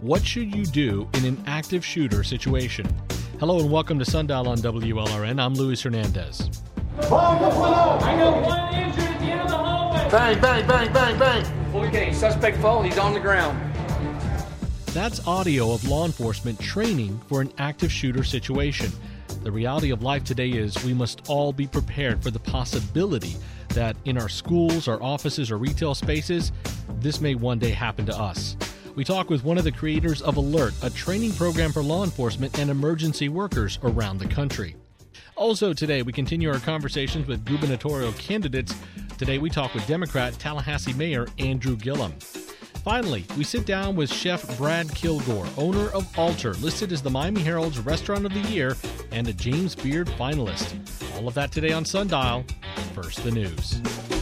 What should you do in an active shooter situation? Hello and welcome to Sundial on WLRN. I'm Luis Hernandez. I know one injured at the end of the hallway. Bang, bang, bang, bang, bang. Okay, suspect fall, he's on the ground. That's audio of law enforcement training for an active shooter situation. The reality of life today is we must all be prepared for the possibility that in our schools, our offices, or retail spaces, this may one day happen to us. We talk with one of the creators of Alert, a training program for law enforcement and emergency workers around the country. Also today, we continue our conversations with gubernatorial candidates. Today, we talk with Democrat Tallahassee Mayor Andrew Gillum. Finally, we sit down with Chef Brad Kilgore, owner of Alter, listed as the Miami Herald's Restaurant of the Year and a James Beard finalist. All of that today on Sundial. First, the news.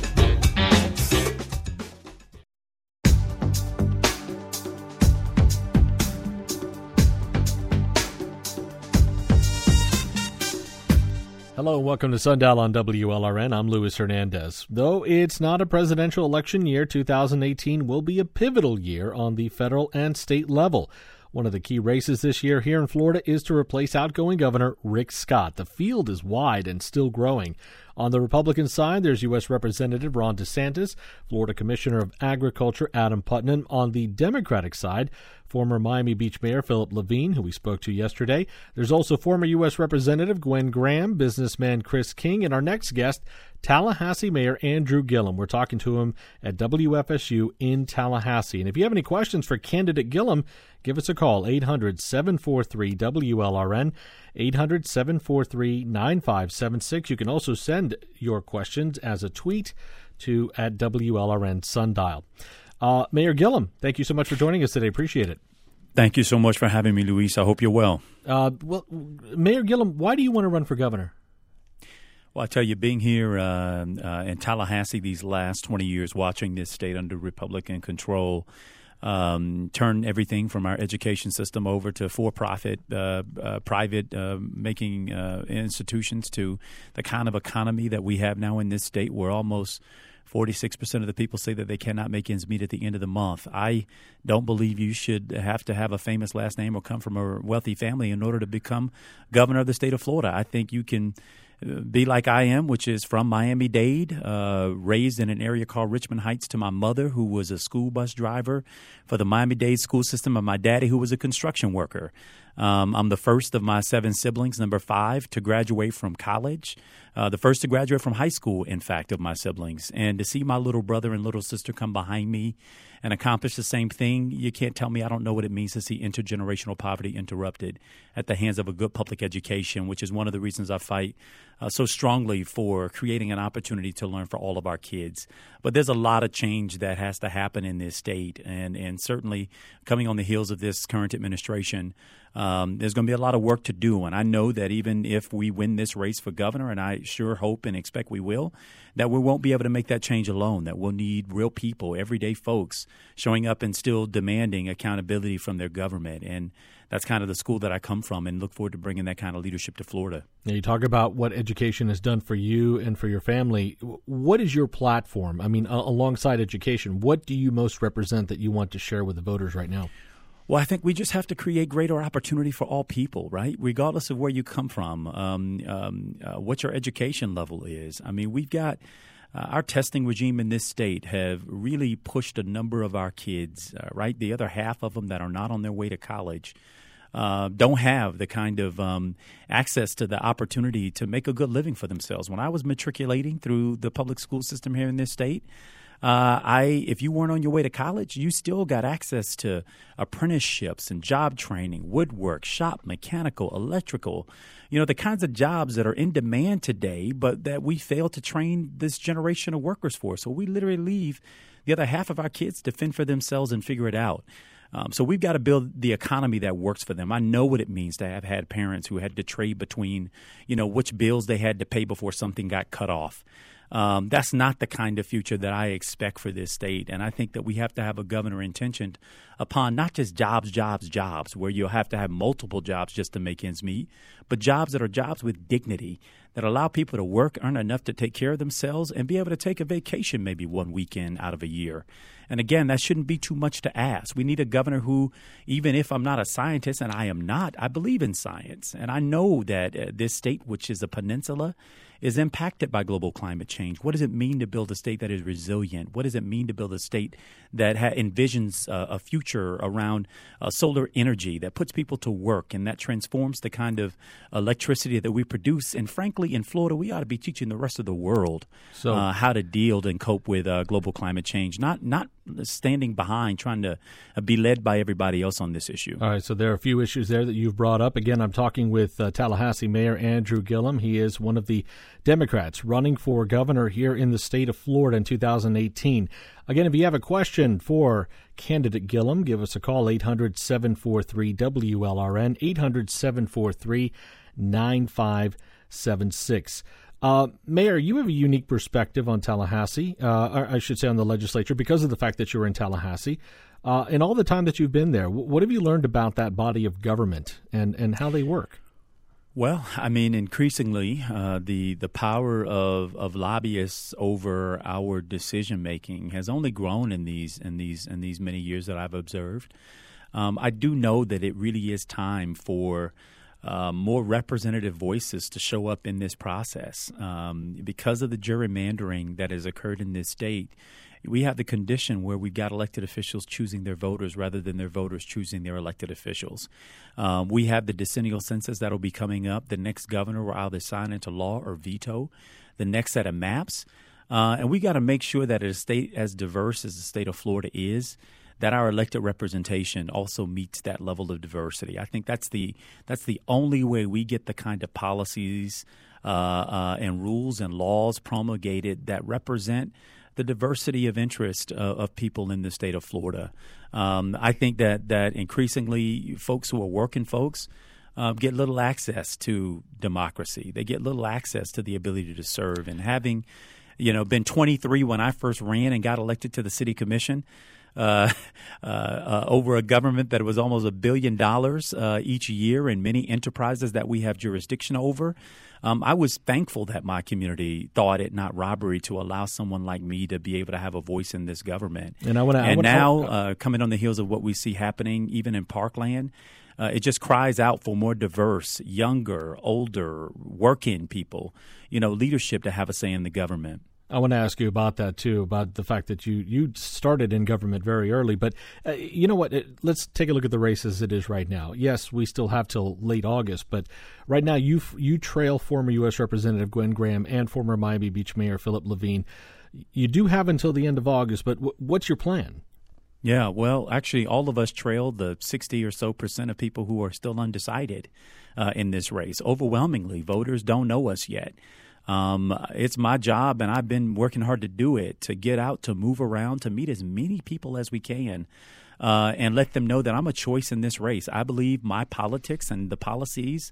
Hello and welcome to Sundial on WLRN. I'm Luis Hernandez. Though it's not a presidential election year, 2018 will be a pivotal year on the federal and state level. One of the key races this year here in Florida is to replace outgoing Governor Rick Scott. The field is wide and still growing. On the Republican side, there's U.S. Representative Ron DeSantis, Florida Commissioner of Agriculture Adam Putnam. On the Democratic side, former Miami Beach Mayor Philip Levine, who we spoke to yesterday. There's also former U.S. Representative Gwen Graham, businessman Chris King, and our next guest, Tallahassee Mayor Andrew Gillum. We're talking to him at WFSU in Tallahassee. And if you have any questions for candidate Gillum, give us a call, 800-743-WLRN, 800-743-9576. You can also send your questions as a tweet to at WLRN Sundial. Mayor Gillum, thank you so much for joining us today. Appreciate it. Thank you so much for having me, Luis. I hope you're well. Well, Mayor Gillum, why do you want to run for governor? Well, I tell you, being here in Tallahassee these last 20 years, watching this state under Republican control, turn everything from our education system over to for-profit, private making institutions to the kind of economy that we have now in this state where almost 46% of the people say that they cannot make ends meet at the end of the month. I don't believe you should have to have a famous last name or come from a wealthy family in order to become governor of the state of Florida. I think you can be like I am, which is from Miami-Dade, raised in an area called Richmond Heights to my mother, who was a school bus driver for the Miami-Dade school system, and my daddy, who was a construction worker. I'm the first of my 7 siblings, number 5, to graduate from college, the first to graduate from high school, in fact, of my siblings. And to see my little brother and little sister come behind me and accomplish the same thing, you can't tell me I don't know what it means to see intergenerational poverty interrupted at the hands of a good public education, which is one of the reasons I fight so strongly for creating an opportunity to learn for all of our kids. But there's a lot of change that has to happen in this state, and certainly coming on the heels of this current administration, there's going to be a lot of work to do. And I know that even if we win this race for governor, and I sure hope and expect we will, that we won't be able to make that change alone, that we'll need real people, everyday folks showing up and still demanding accountability from their government. And that's kind of the school that I come from, and look forward to bringing that kind of leadership to Florida. Now, you talk about what education has done for you and for your family. What is your platform? I mean, alongside education, what do you most represent that you want to share with the voters right now? Well, I think we just have to create greater opportunity for all people, right? Regardless of where you come from, what your education level is. I mean, we've got our testing regime in this state have really pushed a number of our kids, right? The other half of them that are not on their way to college don't have the kind of access to the opportunity to make a good living for themselves. When I was matriculating through the public school system here in this state, if you weren't on your way to college, you still got access to apprenticeships and job training, woodwork, shop, mechanical, electrical, the kinds of jobs that are in demand today, but that we fail to train this generation of workers for. So we literally leave the other half of our kids to fend for themselves and figure it out. So we've got to build the economy that works for them. I know what it means to have had parents who had to trade between, which bills they had to pay before something got cut off. That's not the kind of future that I expect for this state. And I think that we have to have a governor intentioned upon not just jobs, where you'll have to have multiple jobs just to make ends meet, but jobs that are jobs with dignity, that allow people to work, earn enough to take care of themselves, and be able to take a vacation maybe one weekend out of a year. And again, that shouldn't be too much to ask. We need a governor who, even if I'm not a scientist, and I am not, I believe in science. And I know that this state, which is a peninsula, is impacted by global climate change. What does it mean to build a state that is resilient? What does it mean to build a state that envisions a future around solar energy that puts people to work and that transforms the kind of electricity that we produce? And frankly, in Florida, we ought to be teaching the rest of the world how to deal and cope with global climate change, not standing behind, trying to be led by everybody else on this issue. All right, so there are a few issues there that you've brought up. Again, I'm talking with Tallahassee Mayor Andrew Gillum. He is one of the Democrats running for governor here in the state of Florida in 2018. Again, if you have a question for candidate Gillum, give us a call, 800-743-WLRN, 800-743-9576. Mayor, you have a unique perspective on Tallahassee, or I should say on the legislature, because of the fact that you're in Tallahassee. In all the time that you've been there, what have you learned about that body of government and how they work? Well, I mean, increasingly, the power of lobbyists over our decision making has only grown in these many years that I've observed. I do know that it really is time for more representative voices to show up in this process. Because of the gerrymandering that has occurred in this state, we have the condition where we've got elected officials choosing their voters rather than their voters choosing their elected officials. We have the decennial census that will be coming up. The next governor will either sign into law or veto the next set of maps. And we got to make sure that a state as diverse as the state of Florida is, that our elected representation also meets that level of diversity. I think that's the only way we get the kind of policies and rules and laws promulgated that represent the diversity of interest of people in the state of Florida. I think that increasingly folks who are working folks get little access to democracy. They get little access to the ability to serve. And having, been 23 when I first ran and got elected to the city commission, over a government that was almost $1 billion each year and many enterprises that we have jurisdiction over. I was thankful that my community thought it not robbery to allow someone like me to be able to have a voice in this government. And now, coming on the heels of what we see happening even in Parkland, it just cries out for more diverse, younger, older, working people, leadership to have a say in the government. I want to ask you about that, too, about the fact that you started in government very early. But you know what? Let's take a look at the race as it is right now. Yes, we still have till late August, but right now you trail former U.S. Representative Gwen Graham and former Miami Beach Mayor Philip Levine. You do have until the end of August, but what's your plan? Yeah, well, actually, all of us trail the 60 or so % of people who are still undecided in this race. Overwhelmingly, voters don't know us yet. It's my job, and I've been working hard to do it, to get out, to move around, to meet as many people as we can, and let them know that I'm a choice in this race. I believe my politics and the policies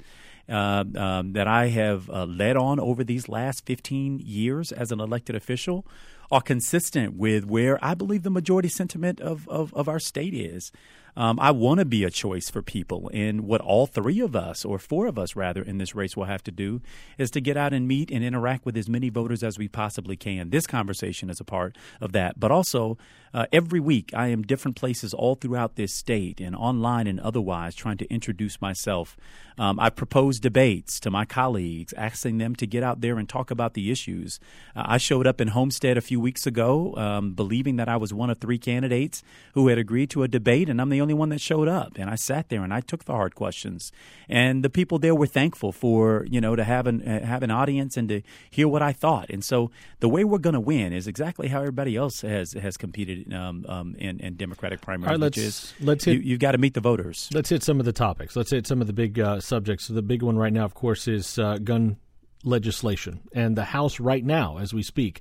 that I have led on over these last 15 years as an elected official are consistent with where I believe the majority sentiment of our state is. I want to be a choice for people. And what all three of us, or four of us rather, in this race will have to do is to get out and meet and interact with as many voters as we possibly can. This conversation is a part of that. But also, every week I am different places all throughout this state and online and otherwise trying to introduce myself. I propose debates to my colleagues, asking them to get out there and talk about the issues. I showed up in Homestead a few weeks ago, believing that I was one of three candidates who had agreed to a debate, and I'm the only one that showed up. And I sat there and I took the hard questions. And the people there were thankful for, to have an audience and to hear what I thought. And so the way we're going to win is exactly how everybody else has competed in Democratic primaries, right, which is you've got to meet the voters. Let's hit some of the topics. Let's hit some of the big subjects. So the big one right now, of course, is gun legislation. And the House right now, as we speak,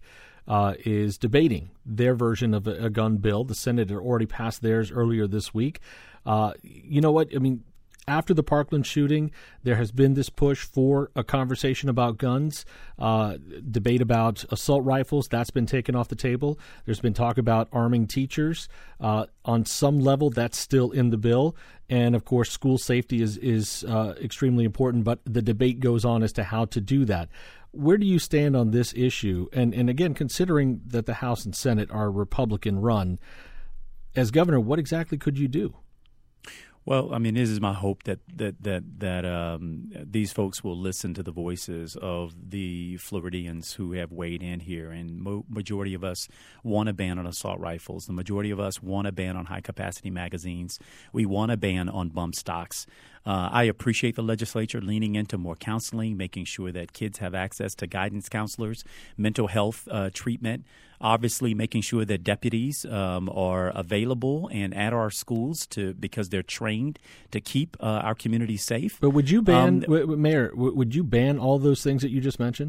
is debating their version of a gun bill. The Senate had already passed theirs earlier this week. You know what? I mean, after the Parkland shooting, there has been this push for a conversation about guns, debate about assault rifles. That's been taken off the table. There's been talk about arming teachers. On some level, that's still in the bill. And, of course, school safety is extremely important, but the debate goes on as to how to do that. Where do you stand on this issue? And again, considering that the House and Senate are Republican-run, as governor, what exactly could you do? Well, I mean, this is my hope that these folks will listen to the voices of the Floridians who have weighed in here. And majority of us want a ban on assault rifles. The majority of us want a ban on high-capacity magazines. We want a ban on bump stocks. I appreciate the legislature leaning into more counseling, making sure that kids have access to guidance counselors, mental health treatment, obviously making sure that deputies are available and at our schools because they're trained to keep our communities safe. But would you ban, Mayor, would you ban all those things that you just mentioned?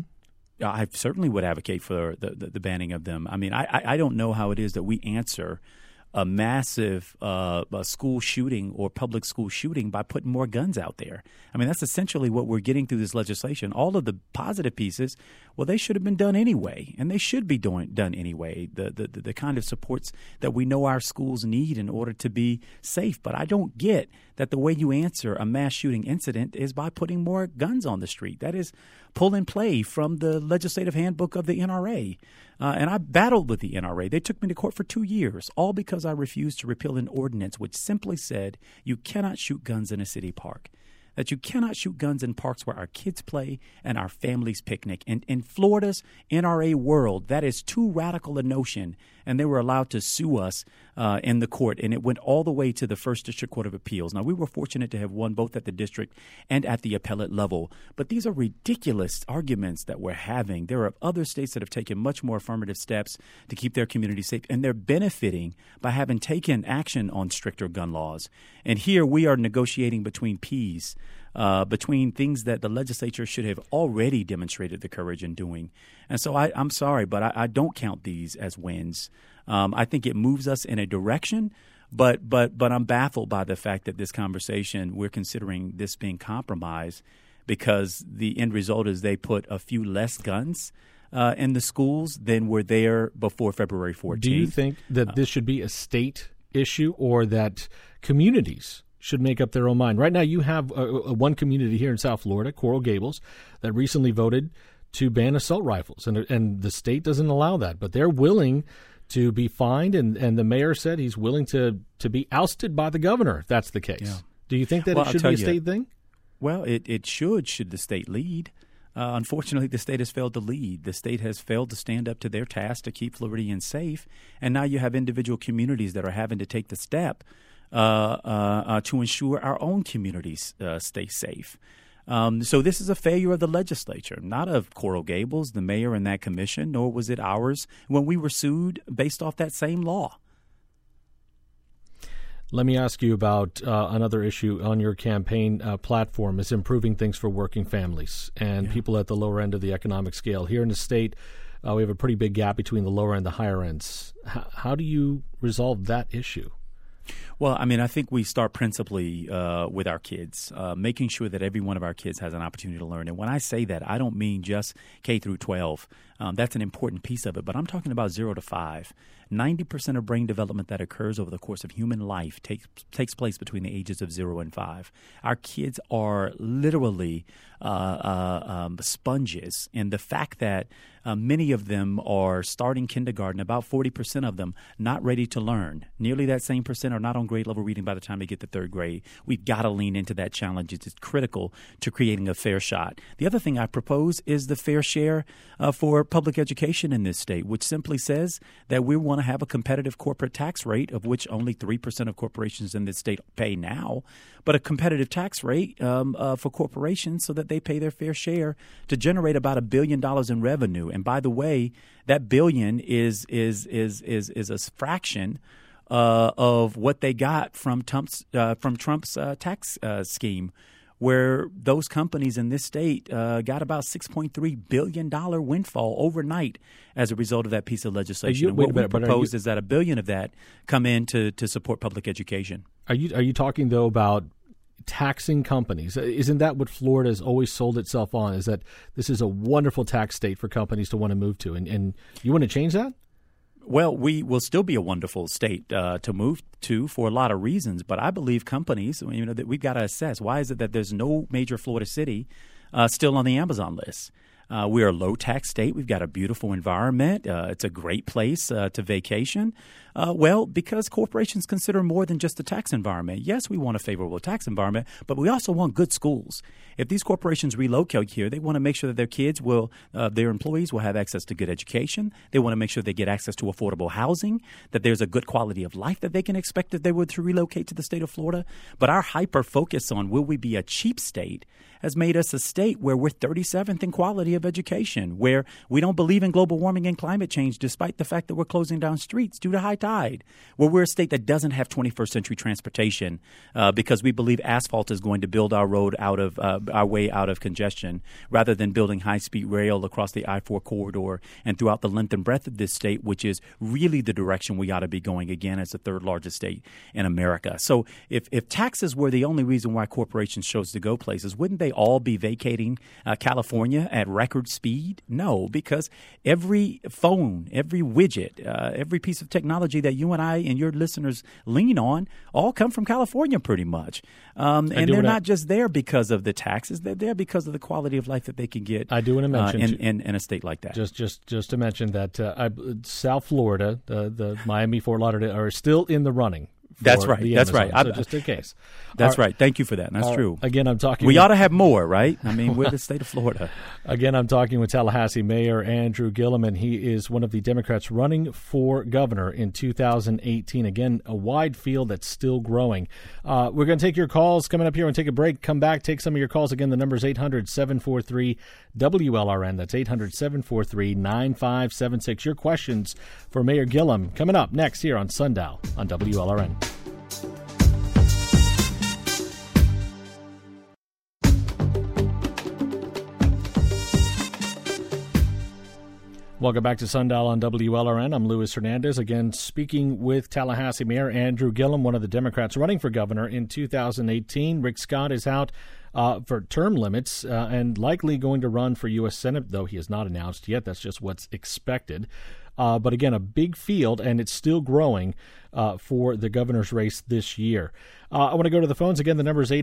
I certainly would advocate for the banning of them. I mean, I don't know how it is that we answer a massive school shooting or public school shooting by putting more guns out there. I mean, that's essentially what we're getting through this legislation. All of the positive pieces, well, they should have been done anyway, and they should be done anyway, the kind of supports that we know our schools need in order to be safe. But I don't get that the way you answer a mass shooting incident is by putting more guns on the street. That is pull and play from the legislative handbook of the NRA. And I battled with the NRA. They took me to court for 2 years, all because I refused to repeal an ordinance which simply said you cannot shoot guns in a city park, that you cannot shoot guns in parks where our kids play and our families picnic. And in Florida's NRA world, that is too radical a notion, and they were allowed to sue us in the court, and it went all the way to the First District Court of Appeals. Now, we were fortunate to have won both at the district and at the appellate level, but these are ridiculous arguments that we're having. There are other states that have taken much more affirmative steps to keep their communities safe, and they're benefiting by having taken action on stricter gun laws. And here we are negotiating between peas, between things that the legislature should have already demonstrated the courage in doing. And so I'm sorry, but I don't count these as wins. I think it moves us in a direction, but I'm baffled by the fact that this conversation, we're considering this being compromised because the end result is they put a few less guns in the schools than were there before February 14th. Do you think that this should be a state issue or that communities should make up their own mind? Right now you have one community here in South Florida, Coral Gables, that recently voted to ban assault rifles, and the state doesn't allow that, but they're willing to be fined, and the mayor said he's willing to be ousted by the governor if that's the case. Yeah. Do you think that it should be a state thing? Well, it should the state lead. Unfortunately, the state has failed to lead. The state has failed to stand up to their task to keep Floridians safe, and now you have individual communities that are having to take the step to ensure our own communities stay safe. So this is a failure of the legislature, not of Coral Gables, the mayor, and that commission, nor was it ours when we were sued based off that same law. Let me ask you about another issue on your campaign platform is improving things for working families and people at the lower end of the economic scale. Here in the state, we have a pretty big gap between the lower and the higher ends. How do you resolve that issue? Well, I mean, I think we start principally with our kids, making sure that every one of our kids has an opportunity to learn. And when I say that, I don't mean just K through 12. That's an important piece of it. But I'm talking about 0 to 5. 90% of brain development that occurs over the course of human life takes place between the ages of 0 and 5. Our kids are literally sponges. And the fact that many of them are starting kindergarten, about 40% of them not ready to learn. Nearly that same percent are not on grade level reading by the time they get to third grade. We've got to lean into that challenge. It's critical to creating a fair shot. The other thing I propose is the fair share for public education in this state, which simply says that we want to have a competitive corporate tax rate, of which only 3% of corporations in this state pay now, but a competitive tax rate for corporations so that they pay their fair share to generate about $1 billion in revenue. And by the way, that billion is a fraction of what they got from Trump's tax scheme, where those companies in this state got about $6.3 billion windfall overnight as a result of that piece of legislation. And what we propose is that $1 billion of that come in to support public education. Are you talking, though, about taxing companies. Isn't that what Florida has always sold itself on, is that this is a wonderful tax state for companies to want to move to? And you want to change that? Well, we will still be a wonderful state to move to for a lot of reasons, but I believe companies, that we've got to assess, why is it that there's no major Florida city still on the Amazon list? We are a low-tax state. We've got a beautiful environment. It's a great place to vacation. Well, because corporations consider more than just the tax environment. Yes, we want a favorable tax environment, but we also want good schools. If these corporations relocate here, they want to make sure that their kids their employees will have access to good education. They want to make sure they get access to affordable housing, that there's a good quality of life that they can expect if they were to relocate to the state of Florida. But our hyper-focus on will we be a cheap state has made us a state where we're 37th in quality of education, where we don't believe in global warming and climate change despite the fact that we're closing down streets due to high tide, where we're a state that doesn't have 21st century transportation because we believe asphalt is going to build our road out of our way out of congestion rather than building high-speed rail across the I-4 corridor and throughout the length and breadth of this state, which is really the direction we ought to be going again as the third largest state in America. So if taxes were the only reason why corporations chose to go places, wouldn't they all be vacating California at record speed? No, because every phone, every widget, every piece of technology that you and I and your listeners lean on all come from California pretty much. And they're not just there because of the taxes. They're there because of the quality of life that they can get. I do want to mention in a state like that. Just to mention that South Florida, the Miami, Fort Lauderdale are still in the running. That's right. That's right. So just in case. That's right. Thank you for that. That's true. Again, I'm talking. We ought to have more, right? I mean, we're the state of Florida. Again, I'm talking with Tallahassee Mayor Andrew Gillum, and he is one of the Democrats running for governor in 2018. Again, a wide field that's still growing. We're going to take your calls coming up here and take a break. Come back, take some of your calls. Again, the number is 800-743-WLRN. That's 800-743-9576. Your questions for Mayor Gillum coming up next here on Sundial on WLRN. Welcome back to Sundial on WLRN. I'm Luis Hernandez, again speaking with Tallahassee Mayor Andrew Gillum, one of the Democrats running for governor in 2018. Rick Scott is out for term limits and likely going to run for U.S. Senate, though he has not announced yet. That's just what's expected. But again, a big field, and it's still growing for the governor's race this year. I want to go to the phones. Again, the number is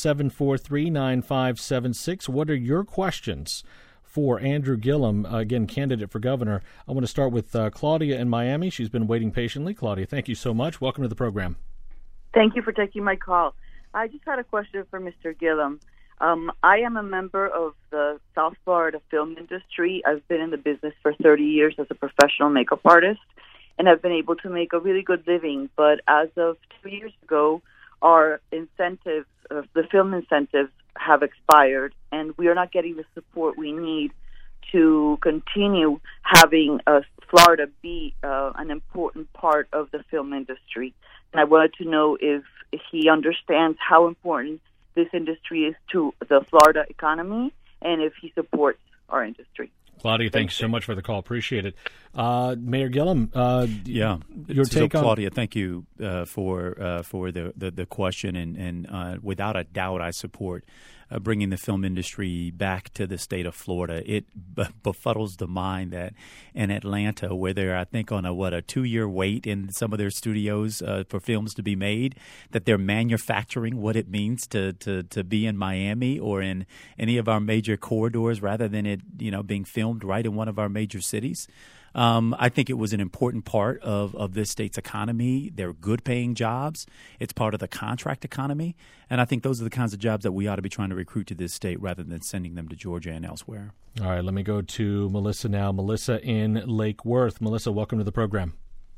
800-743-9576. What are your questions for Andrew Gillum, again, candidate for governor? I want to start with Claudia in Miami. She's been waiting patiently. Claudia, thank you so much. Welcome to the program. Thank you for taking my call. I just had a question for Mr. Gillum. I am a member of the South Florida film industry. I've been in the business for 30 years as a professional makeup artist, and I've been able to make a really good living. But as of 2 years ago, our incentives, the film incentives, have expired, and we are not getting the support we need to continue having Florida be an important part of the film industry. And I wanted to know if he understands how important this industry is to the Florida economy and if he supports our industry. Claudia, thanks so much for the call. Appreciate it. Mayor Gillum, your take on Claudia. Thank you for the question, and without a doubt, I support bringing the film industry back to the state of Florida. It befuddles the mind that in Atlanta, where they're, I think, on a 2-year wait in some of their studios for films to be made, that they're manufacturing what it means to be in Miami or in any of our major corridors rather than it being filmed right in one of our major cities. I think it was an important part of this state's economy. They're good-paying jobs. It's part of the contract economy. And I think those are the kinds of jobs that we ought to be trying to recruit to this state rather than sending them to Georgia and elsewhere. All right, let me go to Melissa now. Melissa in Lake Worth. Melissa, welcome to the program.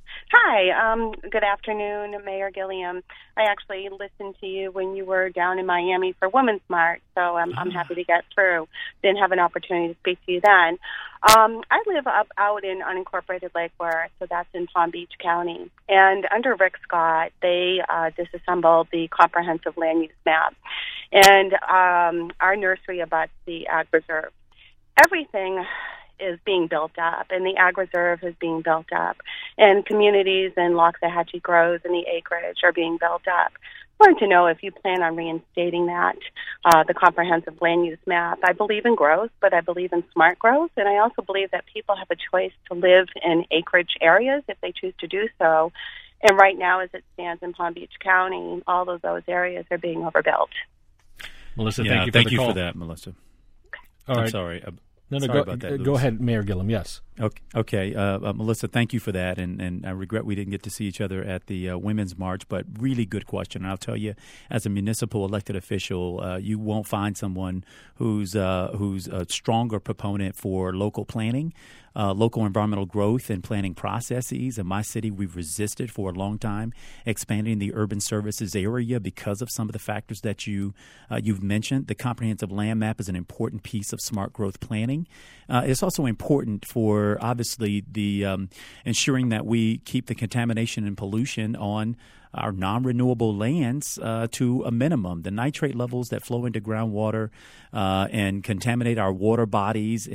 Hi, good afternoon, Mayor Gillum. I actually listened to you when you were down in Miami for Women's March, so I'm happy to get through. Didn't have an opportunity to speak to you then. I live out in unincorporated Lake Worth, so that's in Palm Beach County. And under Rick Scott, they disassembled the comprehensive land use map. And our nursery abuts the Ag Reserve. Everything is being built up, and the Ag Reserve is being built up, and communities in Loxahatchee Groves and the acreage are being built up. wanted to know if you plan on reinstating that, the comprehensive land use map. I believe in growth, but I believe in smart growth, and I also believe that people have a choice to live in acreage areas if they choose to do so. And right now, as it stands in Palm Beach County, all of those areas are being overbuilt. Melissa, thank you for that, Melissa. All right. I'm sorry. Sorry about that, go ahead, Mayor Gillum. Yes. Okay. Melissa, thank you for that. And I regret we didn't get to see each other at the Women's March, but really good question. And I'll tell you, as a municipal elected official, you won't find someone who's a stronger proponent for local planning, local environmental growth and planning processes. In my city, we've resisted for a long time expanding the urban services area because of some of the factors that you've mentioned. The comprehensive land map is an important piece of smart growth planning. It's also important for, obviously, the ensuring that we keep the contamination and pollution on our non-renewable lands to a minimum. The nitrate levels that flow into groundwater and contaminate our water bodies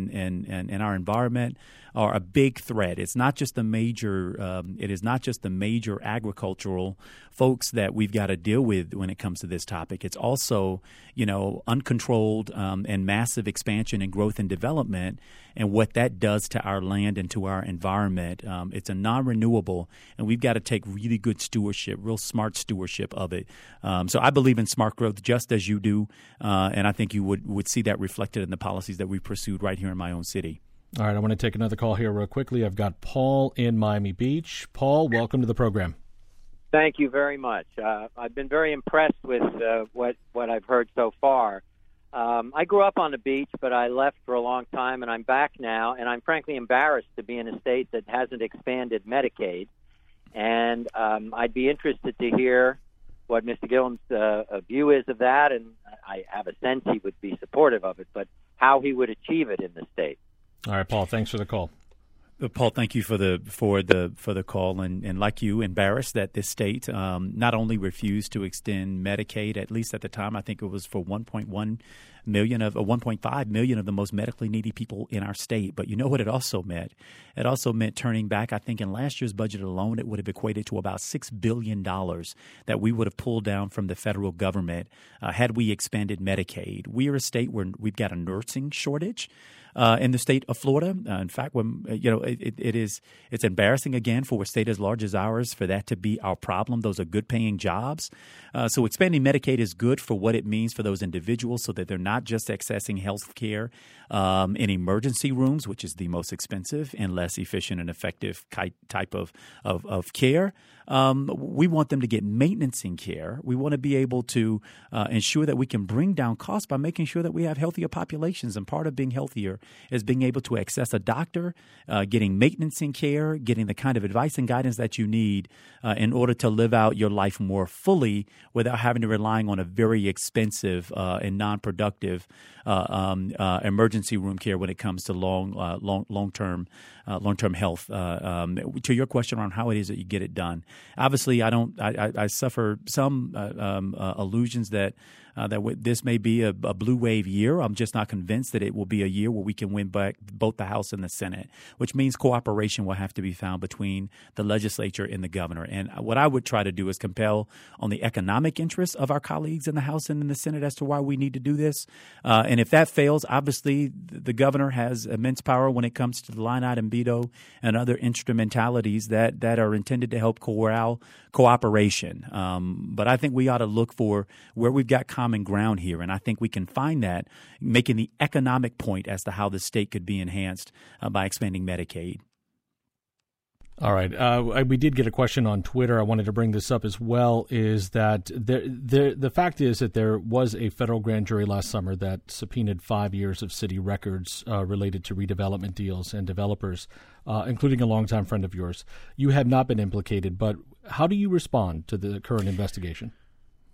and our environment are a big threat. It's not just the major. It is not just the major agricultural folks that we've got to deal with when it comes to this topic. It's also, uncontrolled and massive expansion and growth and development, and what that does to our land and to our environment. It's a non-renewable, and we've got to take really good stewardship, real smart stewardship of it. So I believe in smart growth just as you do, and I think you would see that reflected in the policies that we pursued right here in my own city. All right, I want to take another call here real quickly. I've got Paul in Miami Beach. Paul, welcome to the program. Thank you very much. I've been very impressed with what I've heard so far. I grew up on the beach, but I left for a long time, and I'm back now, and I'm frankly embarrassed to be in a state that hasn't expanded Medicaid. And I'd be interested to hear what Mr. Gillum's view is of that, and I have a sense he would be supportive of it, but how he would achieve it in the state. All right, Paul, thanks for the call. Paul, thank you for the call, and like you, embarrassed that this state not only refused to extend Medicaid, at least at the time, I think it was for 1.1 million of 1.5 million of the most medically needy people in our state. But you know what it also meant? It also meant turning back. I think in last year's budget alone, it would have equated to about $6 billion that we would have pulled down from the federal government had we expanded Medicaid. We are a state where we've got a nursing shortage. In the state of Florida, in fact, when it's embarrassing again for a state as large as ours for that to be our problem. Those are good-paying jobs. So expanding Medicaid is good for what it means for those individuals, so that they're not just accessing health care in emergency rooms, which is the most expensive and less efficient and effective type of care. We want them to get maintenance in care. We want to be able to ensure that we can bring down costs by making sure that we have healthier populations. And part of being healthier is being able to access a doctor, getting maintenance in care, getting the kind of advice and guidance that you need in order to live out your life more fully without having to relying on a very expensive and non-productive emergency room care when it comes to long-term health. To your question on how it is that you get it done, obviously, I suffer some illusions that this may be a blue wave year. I'm just not convinced that it will be a year where we can win back both the House and the Senate, which means cooperation will have to be found between the legislature and the governor. And what I would try to do is compel on the economic interests of our colleagues in the House and in the Senate as to why we need to do this. And if that fails, obviously the governor has immense power when it comes to the line item veto and other instrumentalities that are intended to help corral cooperation. But I think we ought to look for where we've got common ground here, and I think we can find that making the economic point as to how the state could be enhanced by expanding Medicaid. All right. We did get a question on Twitter. I wanted to bring this up as well, is that the fact is that there was a federal grand jury last summer that subpoenaed 5 years of city records related to redevelopment deals and developers, including a longtime friend of yours. You have not been implicated, but how do you respond to the current investigation?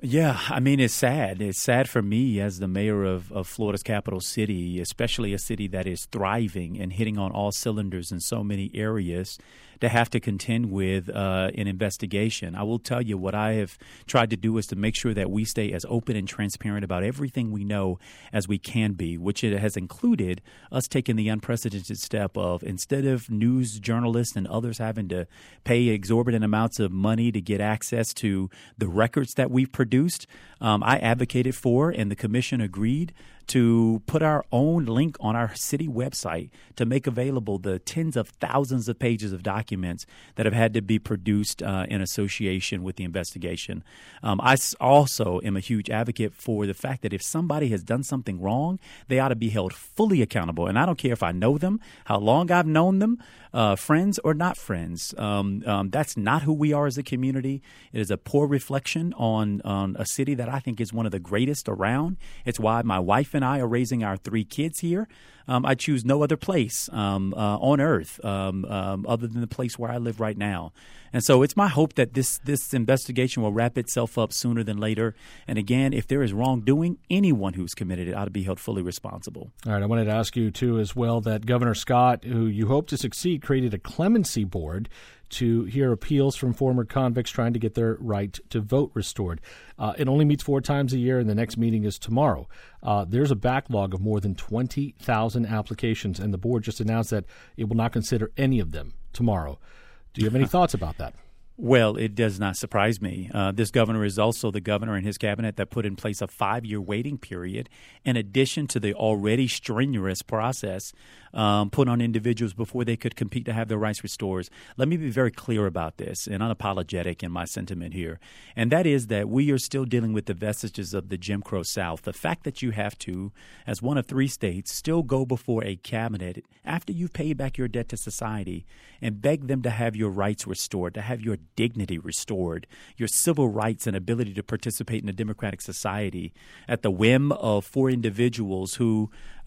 Yeah, I mean, it's sad. It's sad for me as the mayor of Florida's capital city, especially a city that is thriving and hitting on all cylinders in so many areas, to have to contend with an investigation. I will tell you what I have tried to do is to make sure that we stay as open and transparent about everything we know as we can be, which it has included us taking the unprecedented step of, instead of news journalists and others having to pay exorbitant amounts of money to get access to the records that we've produced, I advocated for, and the commission agreed, to put our own link on our city website to make available the tens of thousands of pages of documents that have had to be produced in association with the investigation. I also am a huge advocate for the fact that if somebody has done something wrong, they ought to be held fully accountable. And I don't care if I know them, how long I've known them, friends or not friends. That's not who we are as a community. It is a poor reflection on a city that I think is one of the greatest around. It's why my wife and I are raising our 3 kids here. I choose no other place on earth other than the place where I live right now. And so it's my hope that this investigation will wrap itself up sooner than later. And again, if there is wrongdoing, anyone who's committed it ought to be held fully responsible. All right. I wanted to ask you, too, as well, that Governor Scott, who you hope to succeed, created a clemency board to hear appeals from former convicts trying to get their right to vote restored. It only meets 4 times a year, and the next meeting is tomorrow. There's a backlog of more than 20,000 applications, and the board just announced that it will not consider any of them tomorrow. Do you have any thoughts about that? Well, it does not surprise me. This governor is also the governor in his cabinet that put in place a 5-year waiting period in addition to the already strenuous process put on individuals before they could compete to have their rights restored. Let me be very clear about this and unapologetic in my sentiment here, and that is that we are still dealing with the vestiges of the Jim Crow South. The fact that you have to, as one of 3 states, still go before a cabinet after you've paid back your debt to society and beg them to have your rights restored, to have your dignity restored, your civil rights and ability to participate in a democratic society at the whim of 4 individuals who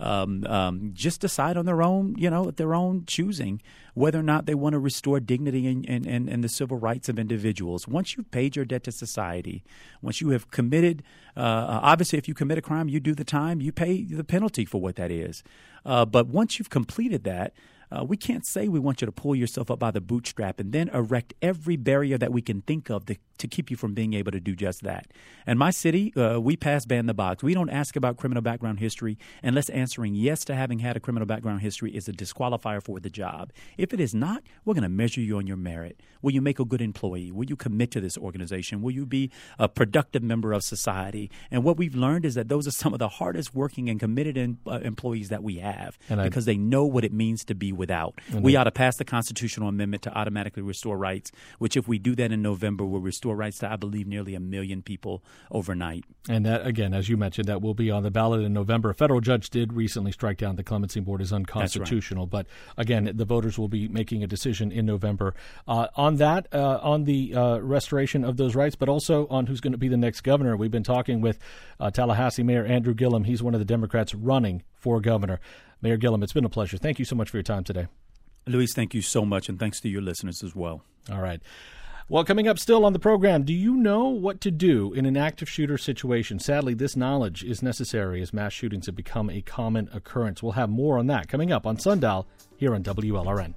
just decide on their own, at their own choosing, whether or not they want to restore dignity and the civil rights of individuals. Once you've paid your debt to society, once you have committed, obviously if you commit a crime, you do the time, you pay the penalty for what that is. But once you've completed that, we can't say we want you to pull yourself up by the bootstrap and then erect every barrier that we can think of to keep you from being able to do just that. In my city, we pass ban the box. We don't ask about criminal background history unless answering yes to having had a criminal background history is a disqualifier for the job. If it is not, we're going to measure you on your merit. Will you make a good employee? Will you commit to this organization? Will you be a productive member of society? And what we've learned is that those are some of the hardest working and committed employees that we have because they know what it means to be without. We ought to pass the constitutional amendment to automatically restore rights, which if we do that in November will restore rights to, I believe, nearly 1 million people overnight. And that, again, as you mentioned, that will be on the ballot in November. A federal judge did recently strike down the clemency board as unconstitutional. Right. But again, the voters will be making a decision in November on that, on the restoration of those rights, but also on who's going to be the next governor. We've been talking with Tallahassee Mayor Andrew Gillum. He's one of the Democrats running for governor. Mayor Gillum, it's been a pleasure. Thank you so much for your time today. Luis, thank you so much, and thanks to your listeners as well. All right. Well, coming up still on the program, do you know what to do in an active shooter situation? Sadly, this knowledge is necessary as mass shootings have become a common occurrence. We'll have more on that coming up on Sundial here on WLRN.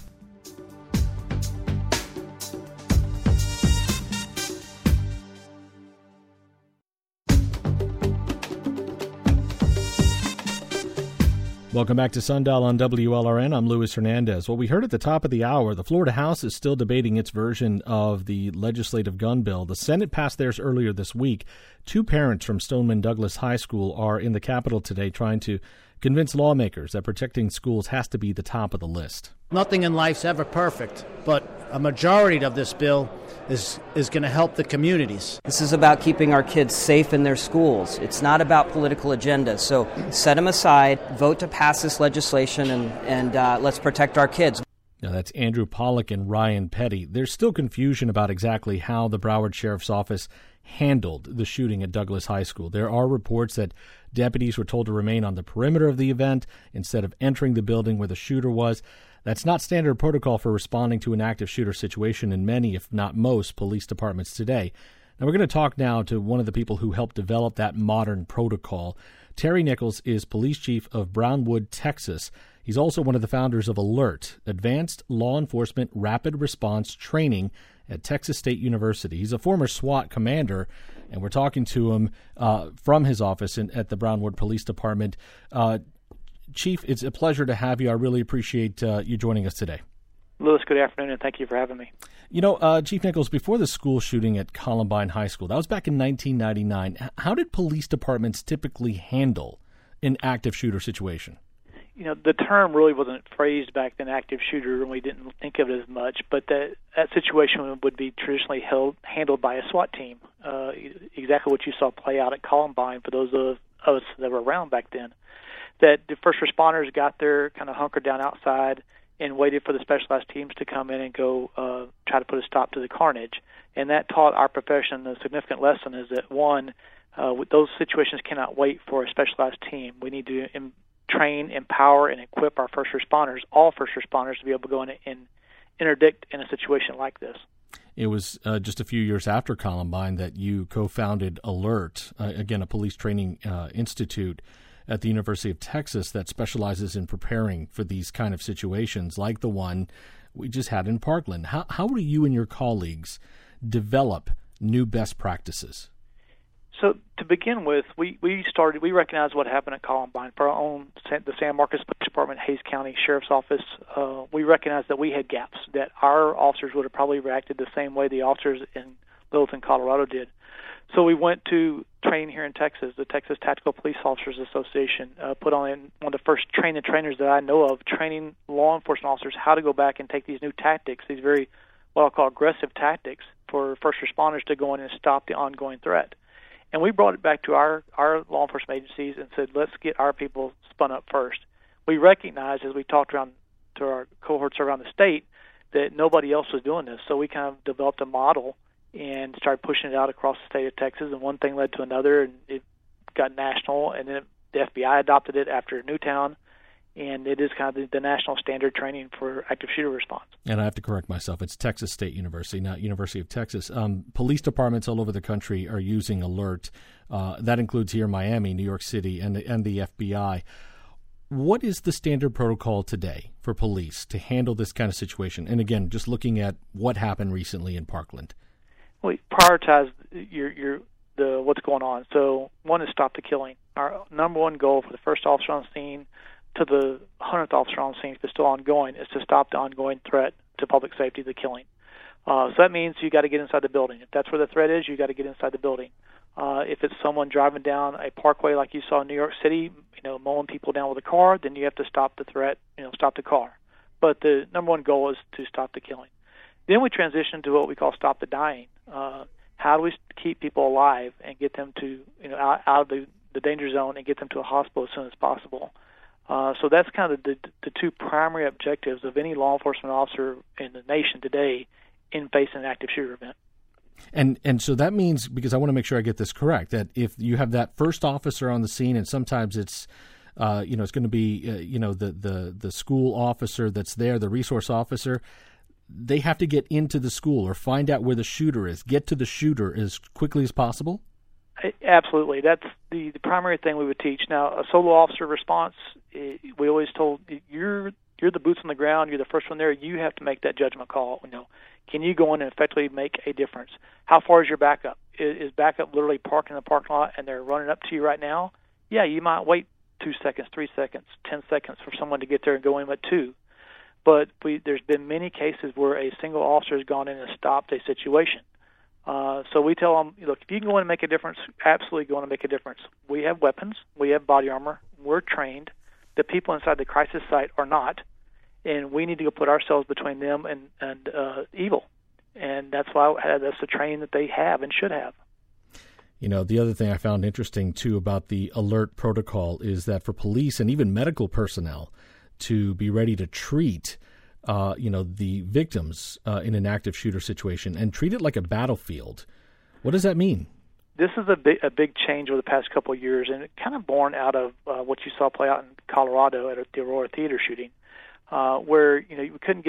Welcome back to Sundial on WLRN. I'm Luis Hernandez. Well, we heard at the top of the hour, the Florida House is still debating its version of the legislative gun bill. The Senate passed theirs earlier this week. 2 parents from Stoneman Douglas High School are in the Capitol today trying to convince lawmakers that protecting schools has to be the top of the list. Nothing in life's ever perfect, but a majority of this bill is going to help the communities. This is about keeping our kids safe in their schools. It's not about political agendas. So set them aside, vote to pass this legislation, and let's protect our kids. Now, that's Andrew Pollack and Ryan Petty. There's still confusion about exactly how the Broward Sheriff's Office handled the shooting at Douglas High School. There are reports that deputies were told to remain on the perimeter of the event instead of entering the building where the shooter was. That's not standard protocol for responding to an active shooter situation in many, if not most, police departments today. Now, we're going to talk now to one of the people who helped develop that modern protocol. Terry Nichols is police chief of Brownwood, Texas. He's also one of the founders of ALERT, Advanced Law Enforcement Rapid Response Training at Texas State University. He's a former SWAT commander, and we're talking to him from his office at the Brownwood Police Department. Chief, it's a pleasure to have you. I really appreciate you joining us today. Louis, good afternoon, and thank you for having me. You know, Chief Nichols, before the school shooting at Columbine High School, that was back in 1999, how did police departments typically handle an active shooter situation? You know, the term really wasn't phrased back then, active shooter, and we didn't think of it as much, but that situation would be traditionally handled by a SWAT team, exactly what you saw play out at Columbine for those of us that were around back then, that the first responders got there, kind of hunkered down outside, and waited for the specialized teams to come in and go try to put a stop to the carnage. And that taught our profession a significant lesson is that, one, those situations cannot wait for a specialized team. We need to train, empower, and equip our first responders, all first responders, to be able to go in and interdict in a situation like this. It was just a few years after Columbine that you co-founded ALERT, again, a police training institute at the University of Texas that specializes in preparing for these kind of situations like the one we just had in Parkland. How do you and your colleagues develop new best practices? So to begin with, we recognized what happened at Columbine. For our own, the San Marcos Police Department, Hays County Sheriff's Office, we recognized that we had gaps, that our officers would have probably reacted the same way the officers in Littleton, Colorado did. So we went to training here in Texas. The Texas Tactical Police Officers Association put on one of the first trainers that I know of, training law enforcement officers how to go back and take these new tactics, these very, what I'll call aggressive tactics, for first responders to go in and stop the ongoing threat. And we brought it back to our law enforcement agencies and said, let's get our people spun up first. We recognized, as we talked around to our cohorts around the state, that nobody else was doing this. So we kind of developed a model and started pushing it out across the state of Texas, and one thing led to another, and it got national, and then the FBI adopted it after Newtown, and it is kind of the national standard training for active shooter response. And I have to correct myself. It's Texas State University, not University of Texas. Police departments all over the country are using ALERT. That includes here in Miami, New York City, and the FBI. What is the standard protocol today for police to handle this kind of situation? And again, just looking at what happened recently in Parkland. We prioritize what's going on. So one is stop the killing. Our number one goal for the first officer on scene to the 100th officer on scene, if it's still ongoing, is to stop the ongoing threat to public safety, the killing. So that means you got to get inside the building. If that's where the threat is, you got to get inside the building. If it's someone driving down a parkway like you saw in New York City, mowing people down with a car, then you have to stop the threat, stop the car. But the number one goal is to stop the killing. Then we transition to what we call stop the dying. How do we keep people alive and get them to, out of the danger zone and get them to a hospital as soon as possible? So that's kind of the two primary objectives of any law enforcement officer in the nation today in facing an active shooter event. And so that means, because I want to make sure I get this correct, that if you have that first officer on the scene, and sometimes it's it's going to be the school officer that's there, the resource officer, they have to get into the school or find out where the shooter is, get to the shooter as quickly as possible? Absolutely. That's the primary thing we would teach. Now, a solo officer response, we always told, you're the boots on the ground, you're the first one there, you have to make that judgment call. Can you go in and effectively make a difference? How far is your backup? Is backup literally parked in the parking lot and they're running up to you right now? Yeah, you might wait 2 seconds, 3 seconds, 10 seconds for someone to get there and go in with 2. But there's been many cases where a single officer has gone in and stopped a situation. So we tell them, look, if you can go in and make a difference, absolutely go in and make a difference. We have weapons. We have body armor. We're trained. The people inside the crisis site are not, and we need to go put ourselves between them and evil. And that's the training that they have and should have. The other thing I found interesting, too, about the ALERT protocol is that for police and even medical personnel to be ready to treat the victims in an active shooter situation and treat it like a battlefield. What does that mean? This is a big change over the past couple of years, and it kind of born out of what you saw play out in Colorado at the Aurora Theater shooting, where we couldn't get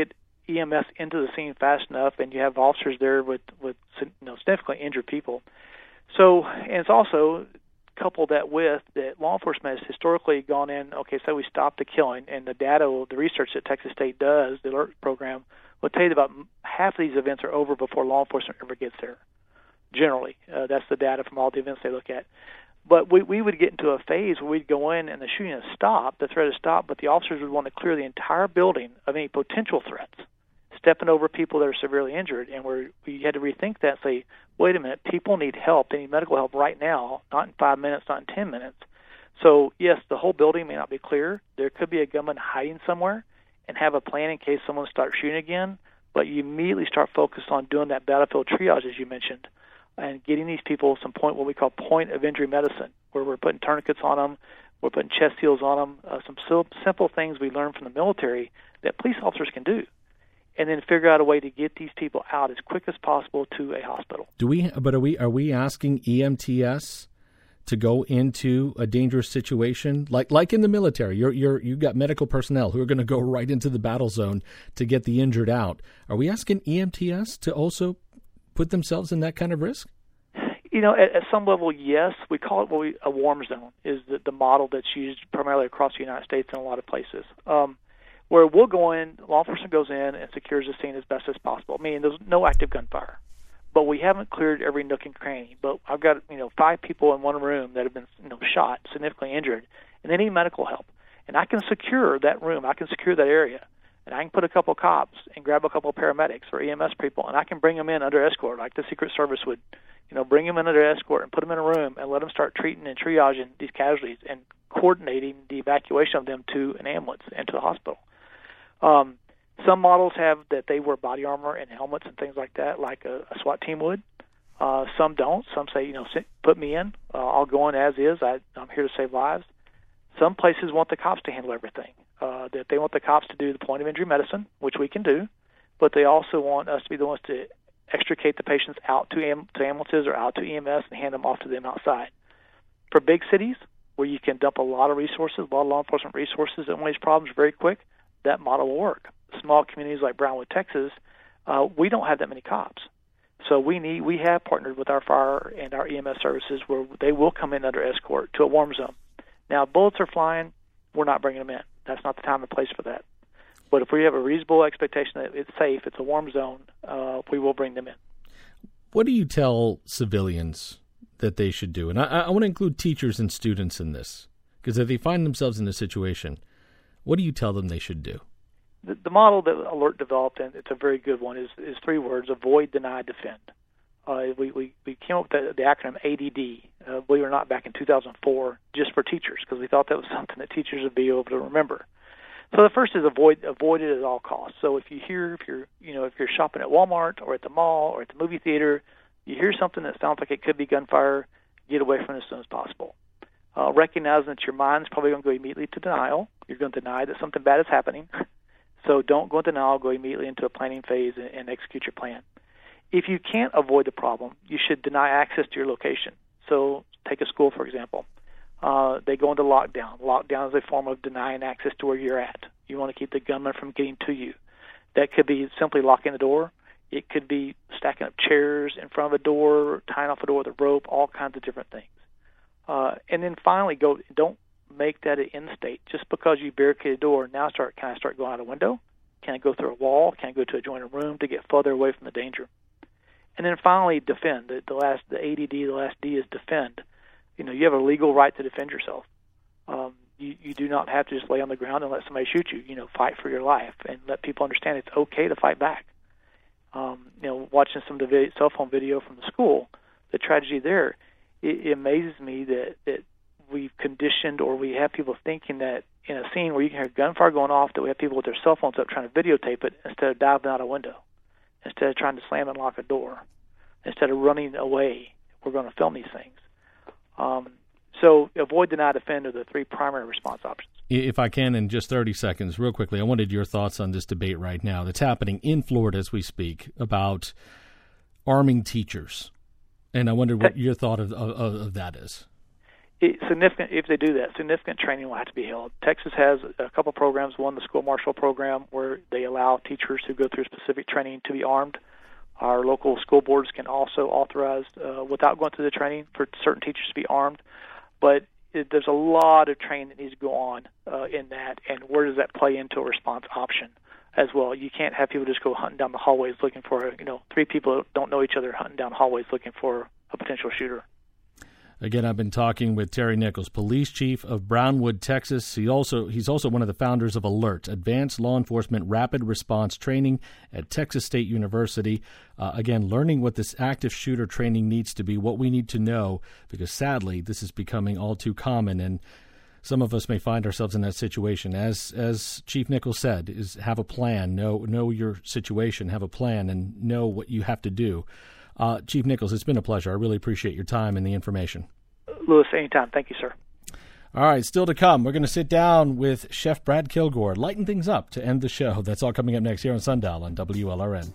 EMS into the scene fast enough, and you have officers there with significantly injured people. So, and it's also coupled that with that law enforcement has historically gone in, okay, so we stopped the killing, and the data, the research that Texas State does, the alert program, will tell you that about half of these events are over before law enforcement ever gets there, generally. That's the data from all the events they look at. But we would get into a phase where we'd go in and the shooting has stopped, the threat has stopped, but the officers would want to clear the entire building of any potential threats, stepping over people that are severely injured. And we had to rethink that and say, wait a minute, people need help. They need medical help right now, not in 5 minutes, not in 10 minutes. So, yes, the whole building may not be clear. There could be a gunman hiding somewhere and have a plan in case someone starts shooting again, but you immediately start focused on doing that battlefield triage, as you mentioned, and getting these people some what we call point of injury medicine, where we're putting tourniquets on them, we're putting chest seals on them, some simple things we learned from the military that police officers can do, and then figure out a way to get these people out as quick as possible to a hospital. Are we asking EMTS to go into a dangerous situation like in the military? You've got medical personnel who are going to go right into the battle zone to get the injured out. Are we asking EMTS to also put themselves in that kind of risk? At some level, yes. We call it a warm zone, is the model that's used primarily across the United States in a lot of places, where we'll go in, law enforcement goes in and secures the scene as best as possible, meaning there's no active gunfire. But we haven't cleared every nook and cranny. But I've got 5 people in one room that have been shot, significantly injured, and they need medical help. And I can secure that room. I can secure that area. And I can put a couple of cops and grab a couple of paramedics or EMS people, and I can bring them in under escort, like the Secret Service would, bring them in under escort and put them in a room and let them start treating and triaging these casualties and coordinating the evacuation of them to an ambulance and to the hospital. Some models have that they wear body armor and helmets and things like that, like a SWAT team would. Some don't. Some say, put me in. I'll go in as is. I'm here to save lives. Some places want the cops to handle everything. That they want the cops to do the point of injury medicine, which we can do, but they also want us to be the ones to extricate the patients out to ambulances or out to EMS and hand them off to them outside. For big cities, where you can dump a lot of resources, a lot of law enforcement resources on these problems very quick, that model will work. Small communities like Brownwood, Texas, we don't have that many cops. So we have partnered with our fire and our EMS services where they will come in under escort to a warm zone. Now, bullets are flying, we're not bringing them in. That's not the time and place for that. But if we have a reasonable expectation that it's safe, it's a warm zone, we will bring them in. What do you tell civilians that they should do? And I want to include teachers and students in this, because if they find themselves in a situation, what do you tell them they should do? The model that Alert developed, and it's a very good one, is 3 words: avoid, deny, defend. We came up with the acronym ADD, believe it or not, back in 2004, just for teachers, because we thought that was something that teachers would be able to remember. So the first is avoid it at all costs. So if you're shopping at Walmart or at the mall or at the movie theater, you hear something that sounds like it could be gunfire, get away from it as soon as possible. Recognizing that your mind's probably going to go immediately to denial. You're going to deny that something bad is happening. So don't go into denial, go immediately into a planning phase and execute your plan. If you can't avoid the problem, you should deny access to your location. So take a school, for example. They go into lockdown. Lockdown is a form of denying access to where you're at. You want to keep the gunman from getting to you. That could be simply locking the door. It could be stacking up chairs in front of a door, tying off a door with a rope, all kinds of different things. And then finally, don't make that an end state. Just because you barricade a door, now can I start going out a window? Can I go through a wall? Can I go to a adjoining room to get further away from the danger? And then finally, defend. The ADD, the last D is defend. You have a legal right to defend yourself. You do not have to just lay on the ground and let somebody shoot you. Fight for your life and let people understand it's okay to fight back. Watching some of the cell phone video from the school, the tragedy there, it amazes me that we've conditioned, or we have people thinking that in a scene where you can hear gunfire going off, that we have people with their cell phones up trying to videotape it instead of diving out a window, instead of trying to slam and lock a door, instead of running away. We're going to film these things. So avoid, deny, defend are the 3 primary response options. If I can, in just 30 seconds, real quickly, I wanted your thoughts on this debate right now that's happening in Florida as we speak about arming teachers. And I wondered what your thought of that is. significant, if they do that, significant training will have to be held. Texas has a couple programs. One, the school marshal program, where they allow teachers who go through specific training to be armed. Our local school boards can also authorize, without going through the training, for certain teachers to be armed. But there's a lot of training that needs to go on in that, and where does that play into a response option as well? You can't have people just go hunting down the hallways looking for, 3 people that don't know each other hunting down hallways looking for a potential shooter. Again, I've been talking with Terry Nichols, police chief of Brownwood, Texas. He's also one of the founders of ALERT, Advanced Law Enforcement Rapid Response Training at Texas State University. Again, learning what this active shooter training needs to be, what we need to know, because sadly, this is becoming all too common, and some of us may find ourselves in that situation. As Chief Nichols said, is have a plan, know your situation, have a plan, and know what you have to do. Chief Nichols, it's been a pleasure. I really appreciate your time and the information. Lewis, anytime. Thank you, sir. All right, still to come, we're going to sit down with Chef Brad Kilgore, lighten things up to end the show. That's all coming up next here on Sundial on WLRN.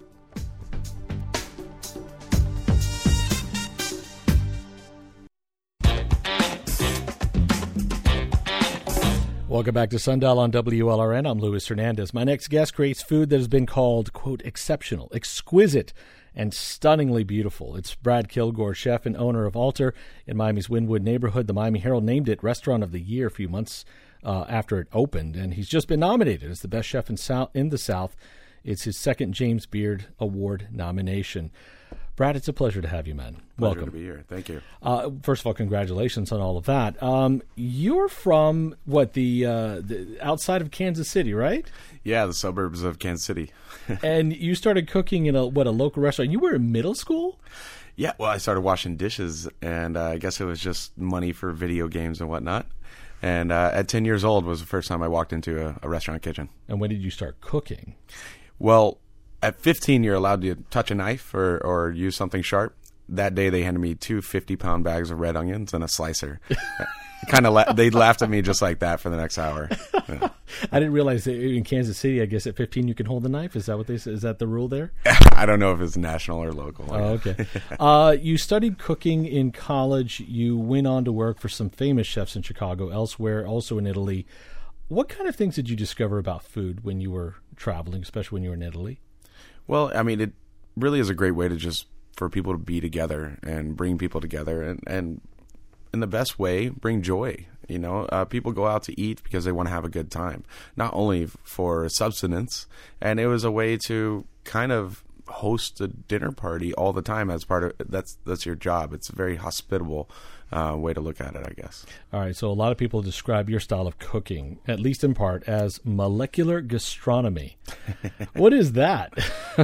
Welcome back to Sundial on WLRN. I'm Luis Hernandez. My next guest creates food that has been called, quote, exceptional, exquisite, and stunningly beautiful. It's Brad Kilgore, chef and owner of Altar in Miami's Wynwood neighborhood. The Miami Herald named it Restaurant of the Year a few months after it opened, and he's just been nominated as the best chef in the South. It's his second James Beard Award nomination. Brad, it's a pleasure to have you, man. Pleasure Welcome. to be here. Thank you. First of all, congratulations on all of that. You're from, the outside of Kansas City, right? Yeah, the suburbs of Kansas City. And you started cooking in a local restaurant. You were in middle school? Yeah, well, I started washing dishes, and I guess it was just money for video games and whatnot. And at 10 years old was the first time I walked into a restaurant kitchen. And when did you start cooking? Well, at 15, you're allowed to touch a knife or use something sharp. That day, they handed me 2 50-pound bags of red onions and a slicer. They laughed at me just like that for the next hour. Yeah. I didn't realize that in Kansas City, I guess at 15 you can hold the knife. Is that what they say? Is that the rule there? I don't know if it's national or local. Oh, okay. You studied cooking in college. You went on to work for some famous chefs in Chicago, elsewhere, also in Italy. What kind of things did you discover about food when you were traveling, especially when you were in Italy? Well, I mean, it really is a great way to just for people to be together and bring people together and in the best way, bring joy. People go out to eat because they want to have a good time, not only for subsistence. And it was a way to kind of host a dinner party all the time as part of that's your job. It's a very hospitable way to look at it, I guess. All right. So a lot of people describe your style of cooking, at least in part, as molecular gastronomy. What is that?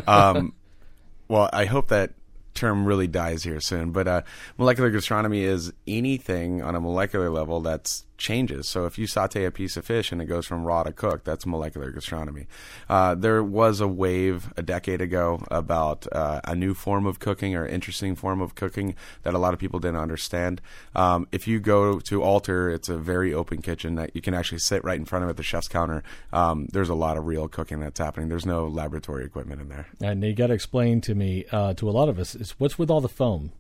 Well, I hope that term really dies here soon, but molecular gastronomy is anything on a molecular level that's changes. So if you saute a piece of fish and it goes from raw to cooked, that's molecular gastronomy. There was a wave a decade ago about a new form of cooking or interesting form of cooking that a lot of people didn't understand. If you go to Altar, it's a very open kitchen that you can actually sit right in front of at the chef's counter. There's a lot of real cooking that's happening. There's no laboratory equipment in there. And you got to explain to me, to a lot of us, is what's with all the foam?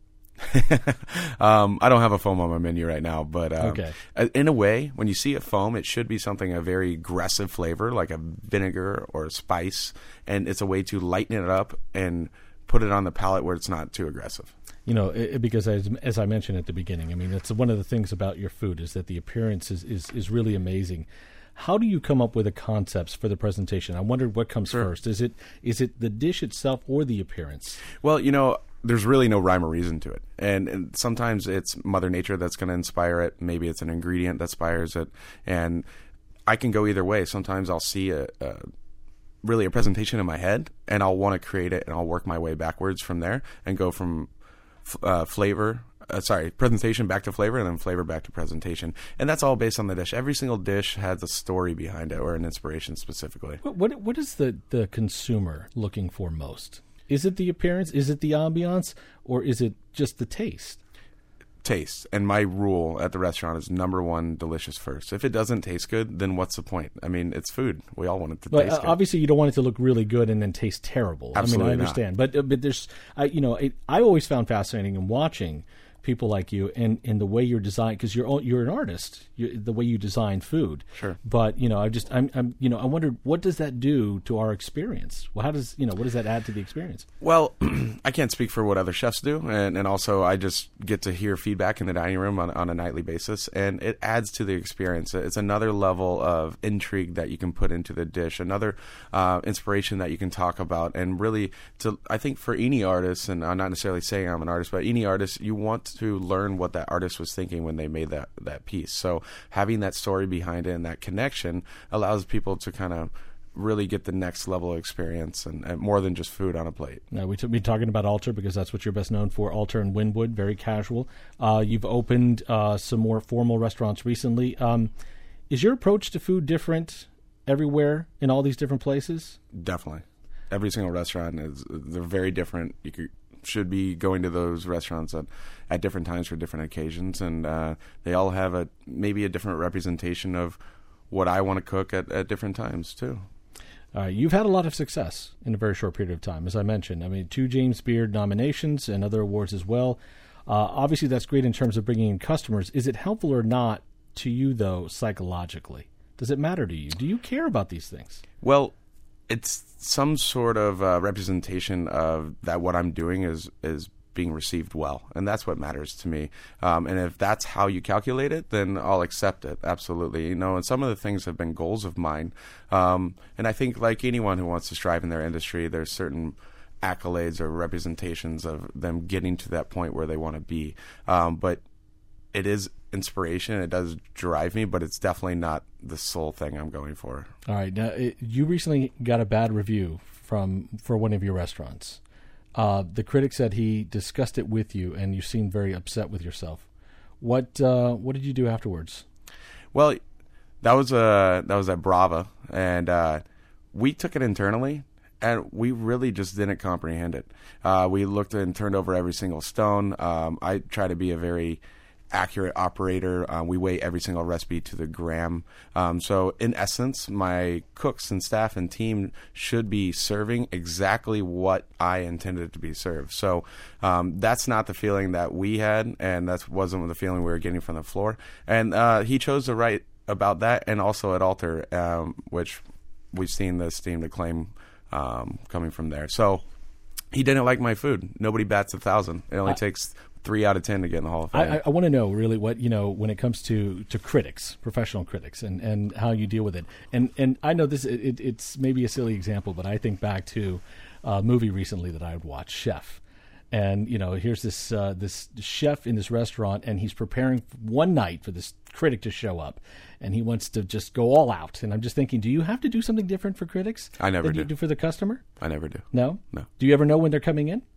I don't have a foam on my menu right now, but okay. In a way, when you see a foam, it should be something a very aggressive flavor, like a vinegar or a spice, and it's a way to lighten it up and put it on the palate where it's not too aggressive. Because as I mentioned at the beginning, I mean, that's one of the things about your food is that the appearance is really amazing. How do you come up with the concepts for the presentation? I wondered what comes first. Is it the dish itself or the appearance? Well, there's really no rhyme or reason to it. And sometimes it's Mother Nature that's going to inspire it. Maybe it's an ingredient that inspires it. And I can go either way. Sometimes I'll see a presentation in my head, and I'll want to create it, and I'll work my way backwards from there and go from presentation back to flavor, and then flavor back to presentation. And that's all based on the dish. Every single dish has a story behind it or an inspiration specifically. What is the consumer looking for most? Is it the appearance? Is it the ambiance? Or is it just the taste? Taste. And my rule at the restaurant is number one, delicious first. If it doesn't taste good, then what's the point? I mean, it's food. We all want it to taste good. Obviously, you don't want it to look really good and then taste terrible. Absolutely I understand. But there's, I always found fascinating in watching people like you and the way you're designed, because you're an artist, the way you design food. Sure. But I wondered, what does that do to our experience? Well, what does that add to the experience? Well, I can't speak for what other chefs do, and also I just get to hear feedback in the dining room on a nightly basis, and it adds to the experience. It's another level of intrigue that you can put into the dish, another inspiration that you can talk about, and really, I think for any artist, and I'm not necessarily saying I'm an artist, but any artist, you want to learn what that artist was thinking when they made that piece. So having that story behind it and that connection allows people to kind of really get the next level of experience and more than just food on a plate. Now, we'll be talking about Altar because that's what you're best known for. Altar and Wynwood, very casual. You've opened some more formal restaurants recently. Is your approach to food different everywhere in all these different places? Definitely. Every single restaurant they're very different. Should be going to those restaurants at different times for different occasions, and they all have maybe a different representation of what I want to cook at different times too. You've had a lot of success in a very short period of time, as I mentioned. I mean, 2 James Beard nominations and other awards as well. Obviously, that's great in terms of bringing in customers. Is it helpful or not to you, though, psychologically? Does it matter to you? Do you care about these things? Well, it's some sort of representation of that what I'm doing is being received well, and that's what matters to me. And if that's how you calculate it, then I'll accept it, absolutely. And some of the things have been goals of mine. And I think like anyone who wants to strive in their industry, there's certain accolades or representations of them getting to that point where they want to be. But it is inspiration. It does drive me, but it's definitely not the sole thing I'm going for. All right. Now, you recently got a bad review for one of your restaurants. The critic said he discussed it with you, and you seemed very upset with yourself. What did you do afterwards? Well, that was at Brava, and we took it internally, and we really just didn't comprehend it. We looked and turned over every single stone. I try to be a very accurate operator. We weigh every single recipe to the gram. So in essence, my cooks and staff and team should be serving exactly what I intended to be served. So that's not the feeling that we had, and that wasn't the feeling we were getting from the floor. And he chose to write about that, and also at Altar, which we've seen the steam acclaim coming from there. So he didn't like my food. Nobody bats 1,000. It only takes 3 out of 10 to get in the Hall of Fame. I want to know really what, when it comes to critics, professional critics, and how you deal with it. And I know this, it's maybe a silly example, but I think back to a movie recently that I would watch, Chef. And, here's this chef in this restaurant, and he's preparing one night for this critic to show up, and he wants to just go all out. And I'm just thinking, do you have to do something different for critics? I never do. Than you do for the customer? I never do. No? No. Do you ever know when they're coming in?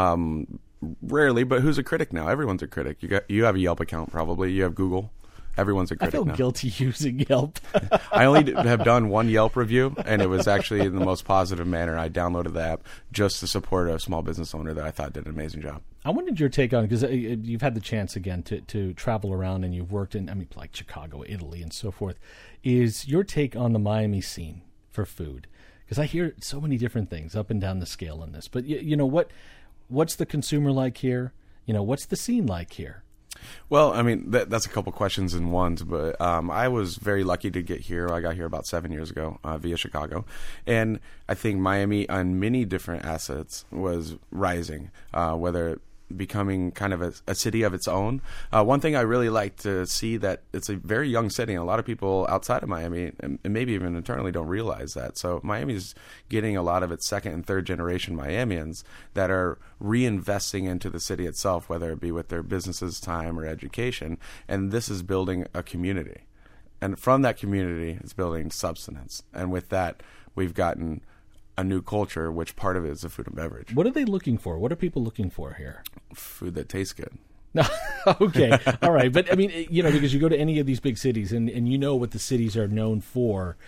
Rarely, but who's a critic now? Everyone's a critic. You have a Yelp account, probably. You have Google. Everyone's a critic now. I feel guilty using Yelp. I only have done one Yelp review, and it was actually in the most positive manner. I downloaded the app just to support a small business owner that I thought did an amazing job. I wanted your take on it, because you've had the chance again to travel around, and you've worked in, like Chicago, Italy, and so forth. Is your take on the Miami scene for food? Because I hear so many different things up and down the scale in this. But what's the consumer like here? What's the scene like here? Well, I mean, that's a couple questions in one, but I was very lucky to get here. I got here about 7 years ago via Chicago. And I think Miami, on many different assets, was rising, whether becoming kind of a city of its own. One thing I really like to see that it's a very young city, and a lot of people outside of Miami, and maybe even internally, don't realize that. So Miami's getting a lot of its second and third generation Miamians that are reinvesting into the city itself, whether it be with their businesses, time, or education. And this is building a community. And from that community, it's building substance. And with that, we've gotten a new culture, which part of it is the food and beverage. What are they looking for? What are people looking for here? Food that tastes good. Okay. All right. But I mean, because you go to any of these big cities and what the cities are known for,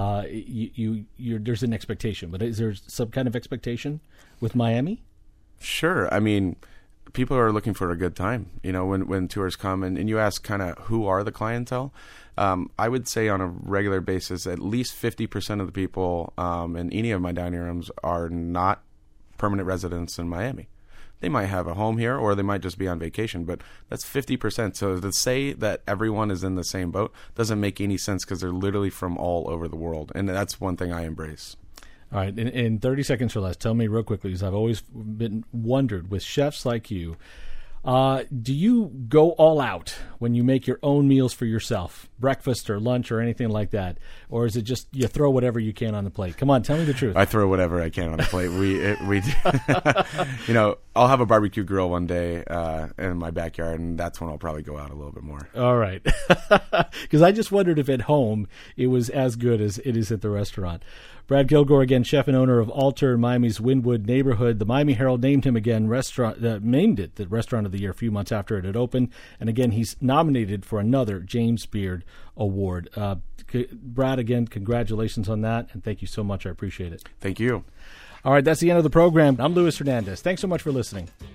there's an expectation. But is there some kind of expectation with Miami? Sure. I mean, people are looking for a good time. When tours come and you ask kind of who are the clientele, I would say on a regular basis, at least 50% of the people in any of my dining rooms are not permanent residents in Miami. They might have a home here, or they might just be on vacation, but that's 50%. So to say that everyone is in the same boat doesn't make any sense, because they're literally from all over the world, and that's one thing I embrace. All right, in 30 seconds or less, tell me real quickly, because I've always been wondered, with chefs like you, do you go all out when you make your own meals for yourself, breakfast or lunch or anything like that? Or is it just you throw whatever you can on the plate? Come on, tell me the truth. I throw whatever I can on the plate. I'll have a barbecue grill one day in my backyard, and that's when I'll probably go out a little bit more. All right. Because I just wondered if at home it was as good as it is at the restaurant. Brad Kilgore, again, chef and owner of Alter in Miami's Wynwood neighborhood. The Miami Herald named him again named it the Restaurant of the Year a few months after it had opened. And again, he's nominated for another James Beard Award. Brad, again, congratulations on that, and thank you so much. I appreciate it. Thank you. All right, that's the end of the program. I'm Luis Hernandez. Thanks so much for listening.